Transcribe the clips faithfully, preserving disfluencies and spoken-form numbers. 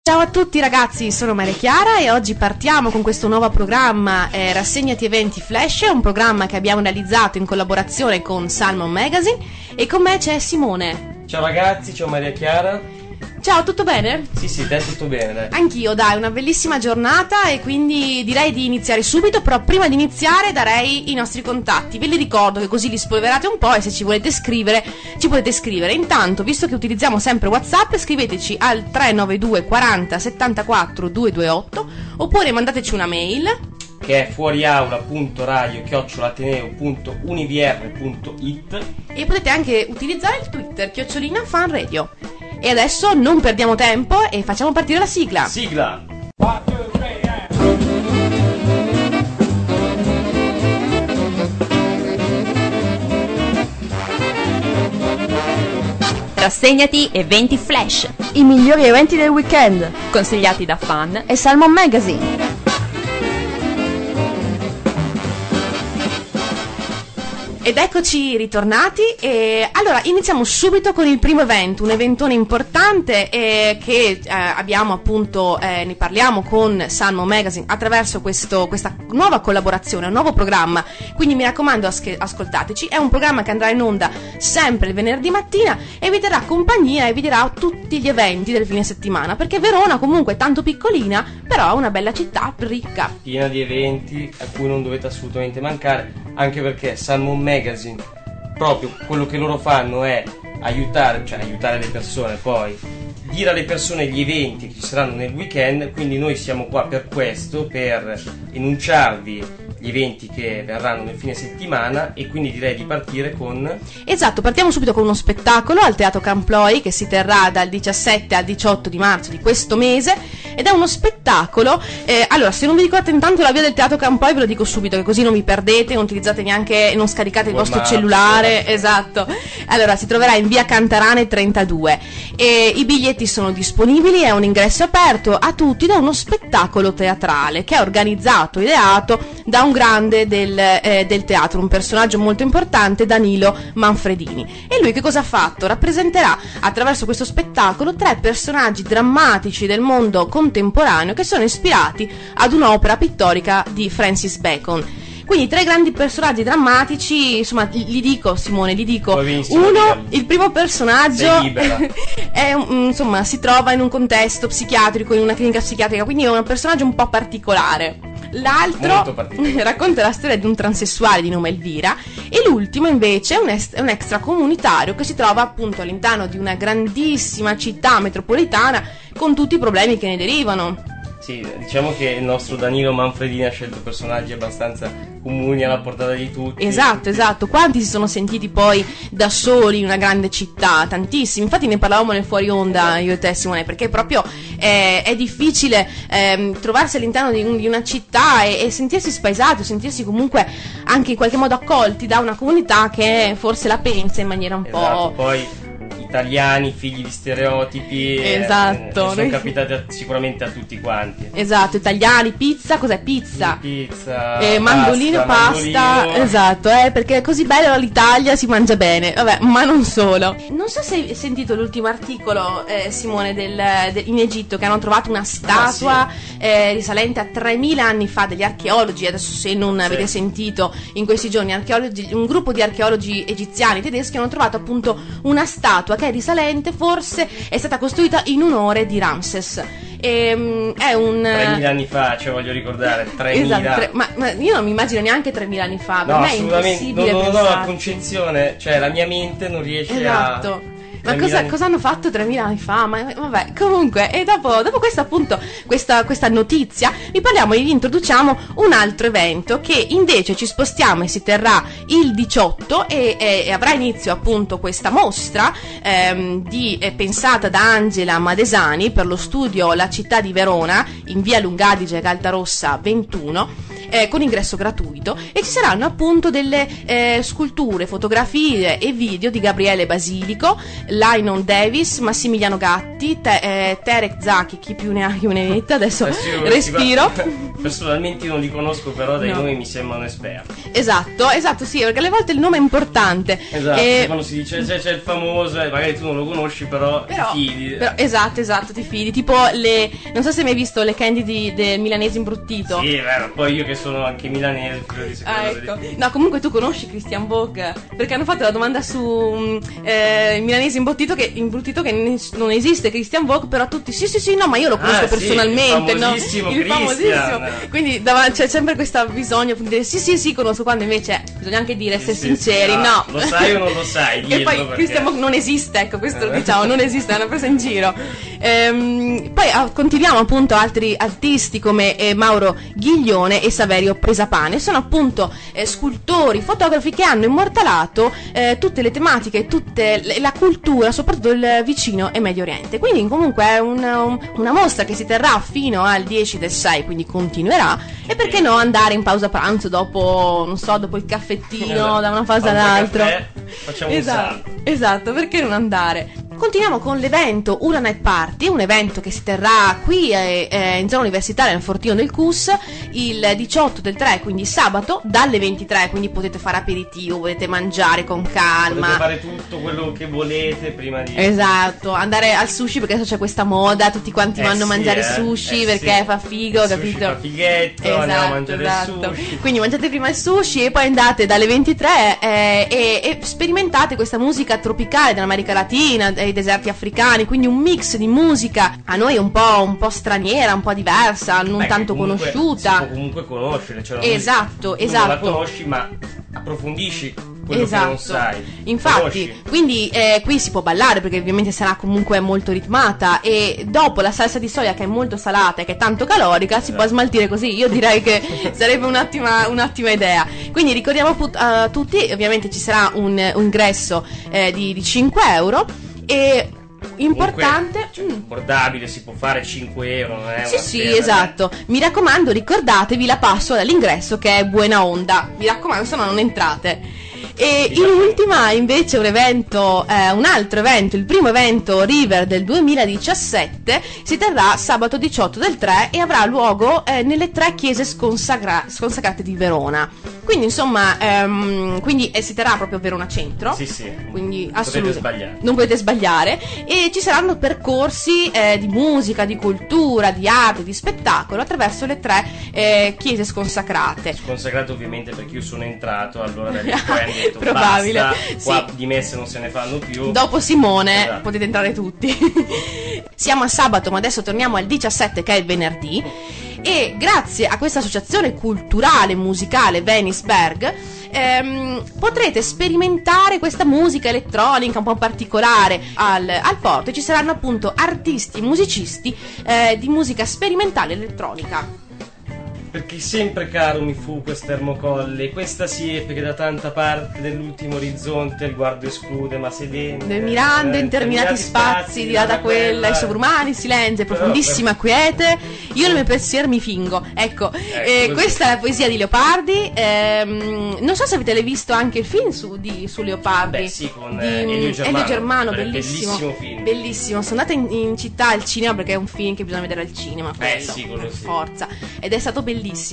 Ciao a tutti ragazzi, sono Maria Chiara e oggi partiamo con questo nuovo programma eh, Rassegnati Eventi Flash, un programma che abbiamo realizzato in collaborazione con Salmon Magazine, e con me c'è Simone. Ciao ragazzi, ciao Maria Chiara. Ciao, tutto bene? Sì, sì, te tutto bene, dai. Anch'io, dai, una bellissima giornata e quindi direi di iniziare subito, però prima di iniziare darei i nostri contatti. Ve li ricordo che così li spolverate un po' e se ci volete scrivere, ci potete scrivere. Intanto, visto che utilizziamo sempre WhatsApp, scriveteci al tre nove due quaranta settantaquattro duecentoventotto oppure mandateci una mail che è fuoriaula.radio chiocciolateneo punto univr punto it e potete anche utilizzare il Twitter chiocciolina fan radio. E adesso non perdiamo tempo e facciamo partire la sigla. Sigla! Rassegnati Eventi Flash, i migliori eventi del weekend, consigliati da Fan e Salmon Magazine. Ed eccoci ritornati e allora iniziamo subito con il primo evento, un eventone importante eh, che eh, abbiamo appunto, eh, ne parliamo con Salmon Magazine attraverso questo, questa nuova collaborazione, un nuovo programma, quindi mi raccomando as- ascoltateci, è un programma che andrà in onda sempre il venerdì mattina e vi darà compagnia e vi dirà tutti gli eventi del fine settimana, perché Verona comunque è tanto piccolina, però è una bella città ricca, piena di eventi a cui non dovete assolutamente mancare, anche perché Salmon Magazine, proprio quello che loro fanno è aiutare, cioè aiutare le persone, poi dire alle persone gli eventi che ci saranno nel weekend, quindi noi siamo qua per questo, per enunciarvi gli eventi che verranno nel fine settimana, e quindi direi di partire con... Esatto, partiamo subito con uno spettacolo al Teatro Camploi che si terrà dal diciassette al diciotto di marzo di questo mese, ed è uno spettacolo, eh, allora se non vi ricordate intanto la via del Teatro Camploi ve lo dico subito che così non vi perdete, non utilizzate neanche, non scaricate il vostro cellulare, esatto. Allora si troverà in via Cantarane trentadue e i biglietti sono disponibili, è un ingresso aperto a tutti, da uno spettacolo teatrale che è organizzato, ideato da un un grande del, eh, del teatro, un personaggio molto importante, Danilo Manfredini. E lui che cosa ha fatto? Rappresenterà attraverso questo spettacolo tre personaggi drammatici del mondo contemporaneo che sono ispirati ad un'opera pittorica di Francis Bacon. Quindi tre grandi personaggi drammatici, insomma, li dico Simone, li dico. Uno, il primo personaggio è, insomma, si trova in un contesto psichiatrico, in una clinica psichiatrica, quindi è un personaggio un po' particolare. L'altro racconta la storia di un transessuale di nome Elvira, e l'ultimo invece è un, est- è un extracomunitario che si trova appunto all'interno di una grandissima città metropolitana con tutti i problemi che ne derivano. Sì, diciamo che il nostro Danilo Manfredini ha scelto personaggi abbastanza comuni, alla portata di tutti. Esatto, tutti. esatto. Quanti si sono sentiti poi da soli in una grande città? Tantissimi. Infatti ne parlavamo nel fuori onda io e te, Simone, perché proprio eh, è difficile eh, trovarsi all'interno di, un, di una città e, e sentirsi spaesati, sentirsi comunque anche in qualche modo accolti da una comunità che forse la pensa in maniera un esatto, po'... poi italiani, figli di stereotipi, esatto, eh, sono capitati a, sicuramente a tutti quanti. Esatto, italiani, pizza, cos'è pizza? Pizza, eh, mandolino, pasta, mandolino. Esatto, eh, perché è così bella l'Italia, si mangia bene, vabbè, ma non solo. Non so se hai sentito l'ultimo articolo, eh, Simone, del, del, in Egitto, che hanno trovato una statua ah, sì. eh, risalente a tremila anni fa, degli archeologi, adesso se non sì. avete sentito in questi giorni, archeologi, un gruppo di archeologi egiziani tedeschi hanno trovato appunto una statua che è risalente, forse è stata costruita in onore di Ramses. E, è un tremila anni fa, cioè voglio ricordare tremila. Esatto, tre, ma, ma io non mi immagino neanche tremila anni fa, per no, me è impossibile. Non, non ho la pensarci. concezione, cioè la mia mente non riesce esatto. a Ma cosa, cosa hanno fatto tremila anni fa? Ma vabbè, comunque, e dopo, dopo questa appunto questa, questa notizia vi parliamo e vi introduciamo un altro evento che invece ci spostiamo e si terrà il diciotto e, e, e avrà inizio appunto questa mostra ehm, di, eh, pensata da Angela Madesani per lo studio La città di Verona in via Lungadige Galtarossa ventuno, eh, con ingresso gratuito, e ci saranno appunto delle eh, sculture, fotografie e video di Gabriele Basilico, Lionel Davis, Massimiliano Gatti, te, eh, Terek Zaki, chi più ne ha più ne metta, adesso respiro. Personalmente io non li conosco, però dai No. nomi mi sembrano esperti. Esatto, esatto, sì, perché alle volte il nome è importante. Esatto, E- quando si dice c'è, c'è il famoso e magari tu non lo conosci, però, Però, ti fidi. però- esatto, esatto, ti fidi. Tipo le. Non so se hai mai visto le candy di- del milanese imbruttito. Sì, è vero, poi io che sono anche milanese, figurati se Ah, quello ecco. lì. No, comunque tu conosci Christian Vogue, perché hanno fatto la domanda su mm, eh, il milanese imbruttito che, imbruttito che ne- non esiste Christian Vogue, però tutti sì sì sì no, ma io lo conosco Ah, sì, personalmente, il no? famosissimo Il famosissimo. Christian. Quindi dav- c'è sempre questo bisogno di dire sì sì sì conosco, quando invece bisogna anche dire, Sì, essere sì, sinceri, sì, no. ah, lo sai o non lo sai, E dillo, poi perché- Christian Vogue non esiste, ecco, questo lo Eh. diciamo, non esiste, è una presa in giro. Ehm, poi ah, continuiamo appunto altri artisti come eh, Mauro Ghiglione e Saverio Pesapane, sono appunto eh, scultori, fotografi che hanno immortalato eh, tutte le tematiche, tutte le- la cultura, soprattutto del vicino e Medio Oriente. Quindi comunque è una, un- una mostra che si terrà fino al dieci del sei, quindi continuerà, e perché no andare in pausa pranzo dopo, non so, dopo il caffettino, Esatto. da una fase Pausa all'altra. caffè, facciamo un Esatto, salto. esatto, perché non andare? Continuiamo con l'evento Una Night Party, un evento che si terrà qui eh, eh, in zona universitaria nel Fortino del C U S il diciotto del tre, quindi sabato dalle ventitré, quindi potete fare aperitivo, potete mangiare con calma. Potete fare tutto quello che volete prima di... Esatto, andare al sushi perché adesso c'è questa moda, tutti quanti Eh vanno a sì, mangiare eh, sushi eh perché sì. fa figo, Il capito? sushi fa fighetto, andiamo a mangiare il sushi. Quindi mangiate prima il sushi e poi andate dalle ventitré eh, e, e sperimentate questa musica tropicale dell'America Latina, dei deserti africani, quindi un mix di musica a noi un po', un po' straniera, un po' diversa, non Beh, tanto comunque conosciuta. Si può comunque conoscere, cioè la Esatto, musica, tu esatto. non la conosci, ma approfondisci quello Esatto. che non sai. Infatti, Conosci. quindi eh, qui si può ballare perché ovviamente sarà comunque molto ritmata, e dopo la salsa di soia che è molto salata e che è tanto calorica si può smaltire così. Io direi che sarebbe un'ottima, un'ottima idea. Quindi ricordiamo put- a tutti, ovviamente ci sarà un, un ingresso eh, di, di cinque euro, e importante... Comunque, cioè, Mm. abbordabile, si può fare cinque euro, non è Sì, una sì, sera, esatto. Mi raccomando, ricordatevi la password all'ingresso che è Buena Onda. Mi raccomando, se no non entrate. E in ultima invece un evento, eh, un altro evento, il primo evento River del duemiladiciassette, si terrà sabato diciotto del tre e avrà luogo eh, nelle tre chiese sconsagra- sconsacrate di Verona. Quindi insomma, ehm, quindi eh, si terrà proprio a Verona Centro. Sì, sì. Quindi Non potete assolutamente sbagliare. non potete sbagliare, e ci saranno percorsi eh, di musica, di cultura, di arte, di spettacolo attraverso le tre eh, chiese sconsacrate. Consacrato ovviamente perché io sono entrato, allora da lì poi hanno detto Probabile, basta, qua sì. di messe non se ne fanno più. Dopo Simone Esatto. potete entrare tutti. Siamo a sabato, ma adesso torniamo al diciassette che è il venerdì, e grazie a questa associazione culturale musicale Venisberg ehm, potrete sperimentare questa musica elettronica un po' particolare al, al porto, e ci saranno appunto artisti, musicisti eh, di musica sperimentale elettronica. Perché sempre caro mi fu quest'ermocolle, questa siepe che da tanta parte dell'ultimo orizzonte il guardo esclude, ma sedente. Mirando eh, interminati spazi, di là da quella, i sovrumani silenzio, Però, profondissima quiete, io nel mio pensiero mi fingo. Ecco, eh, così. questa è la poesia di Leopardi. ehm, non so se avete visto anche il film su, di, su Leopardi. Beh, sì, con, di, eh, Elio Germano. Elio Germano, Beh, bellissimo. bellissimo film. Bellissimo. Sono andata in, in città al cinema perché è un film che bisogna vedere al cinema. Eh, quello, sì, quello per sì. forza. Ed è stato bellissimo.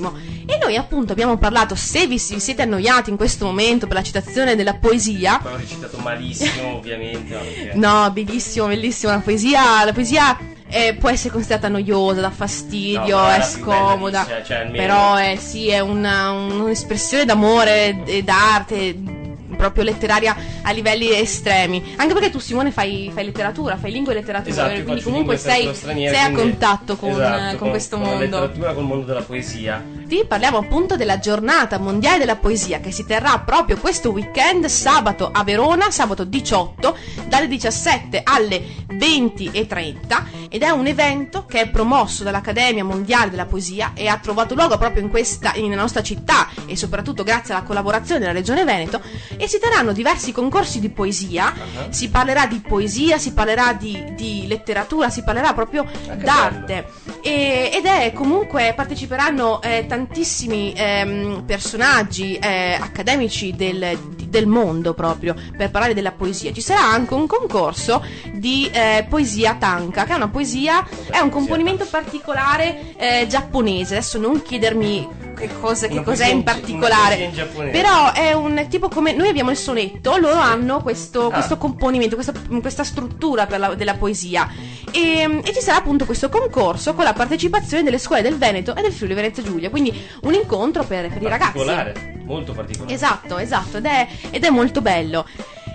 E noi appunto abbiamo parlato, se vi, vi siete annoiati in questo momento per la citazione della poesia. Poi ho recitato malissimo, ovviamente. ma perché- No, bellissimo, bellissimo. La poesia, la poesia eh, può essere considerata noiosa, dà fastidio, No, però è è la più bella scomoda. di sé, cioè, almeno- Però è, sì, è una, un'espressione d'amore e d'arte proprio letteraria a livelli estremi. Anche perché tu, Simone, fai, fai letteratura, fai lingua e letteratura, Esatto, io quindi faccio comunque lingue e sei, letteratura straniere, sei a quindi- contatto con, esatto, con questo con la mondo. letteratura, col mondo della poesia. Sì, parliamo appunto della giornata mondiale della poesia che si terrà proprio questo weekend, sabato a Verona, sabato diciotto, dalle diciassette alle venti e trenta, ed è un evento che è promosso dall'Accademia Mondiale della Poesia e ha trovato luogo proprio in questa, nella nostra città, e soprattutto grazie alla collaborazione della Regione Veneto, e si terranno diversi concorsi di poesia. Uh-huh. Si parlerà di poesia, si parlerà di, di letteratura, si parlerà proprio che d'arte. E- ed è comunque parteciperanno eh, tantissimi ehm, personaggi eh, accademici del, del mondo proprio per parlare della poesia. Ci sarà anche un concorso di eh, poesia tanka, che è una poesia, è un componimento particolare eh, giapponese. Adesso non chiedermi che, cosa, che cos'è in particolare, in però è un tipo come noi abbiamo il sonetto, loro hanno questo, ah. questo componimento, questa, questa struttura per la, della poesia, e, e ci sarà appunto questo concorso con la partecipazione delle scuole del Veneto e del Friuli Venezia Giulia, quindi un incontro per, per i ragazzi, molto particolare. Esatto, esatto, ed è, ed è molto bello.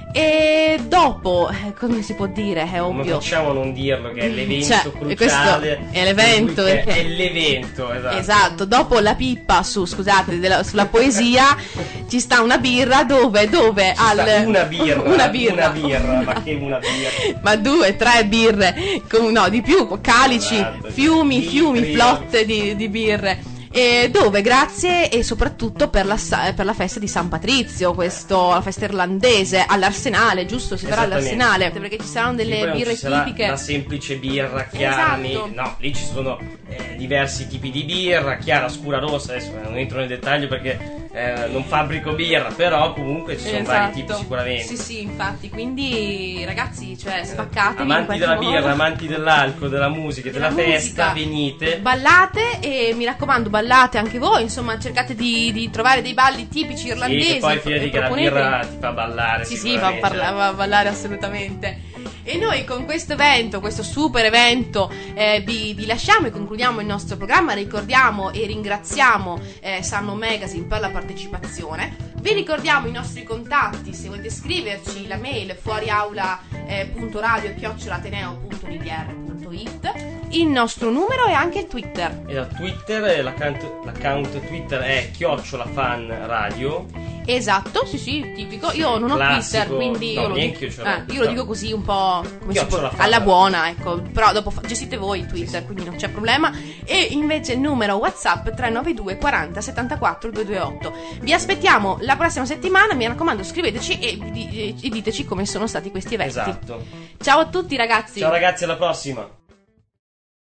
E dopo, come si può dire, è ovvio. Come facciamo a non dirlo, che è l'evento cioè, cruciale. È l'evento, perché perché... è l'evento, esatto. Esatto, dopo la pippa su, scusate, della, sulla poesia ci sta una birra dove, dove ci al... sta una birra, una birra, una birra, ma che una birra. Ma due, tre birre, con, no, di più, calici, esatto, fiumi, litri, fiumi, flotte di, di birre. E dove grazie e soprattutto per la, per la festa di San Patrizio, questo, la festa irlandese, all'Arsenale, giusto? Si farà all'Arsenale, perché ci saranno delle sì, birre ci sarà tipiche. La semplice birra, chiarami, esatto. No, lì ci sono eh, diversi tipi di birra, chiara, scura, rossa. Adesso non entro nel dettaglio perché eh, non fabbrico birra, però comunque ci sono esatto. vari tipi sicuramente. Sì, sì, infatti, quindi ragazzi, cioè spaccatevi. Amanti della modo. birra, amanti dell'alcol, della musica, della, della festa, musica. venite. Ballate e mi raccomando, ballate anche voi, insomma, cercate di, di trovare dei balli tipici irlandesi. Sì, e poi fidati che la birra ti fa ballare. Sì, sì, fa, parla, fa ballare assolutamente. E noi con questo evento, questo super evento, eh, vi, vi lasciamo e concludiamo il nostro programma. Ricordiamo e ringraziamo eh, Salmo Magazine per la partecipazione. Vi ricordiamo i nostri contatti, se volete scriverci la mail fuoriaula.radio chiocciolateneo punto d d r punto i t, il nostro numero e anche il Twitter. E la Twitter, l'account, l'account Twitter è chiocciolafanradio. Esatto, sì sì, tipico. Io non ho classico, Twitter, quindi no, io, lo dico, io, eh, io lo dico così un po' come si può, fan, alla buona, ecco. Però dopo fa- gestite voi Twitter, sì, quindi non c'è problema. E invece il numero WhatsApp tre nove due quaranta settantaquattro duecentoventotto. Vi aspettiamo la prossima settimana, mi raccomando, scriveteci e, e, e diteci come sono stati questi eventi. Esatto. Ciao a tutti ragazzi. Ciao ragazzi, alla prossima.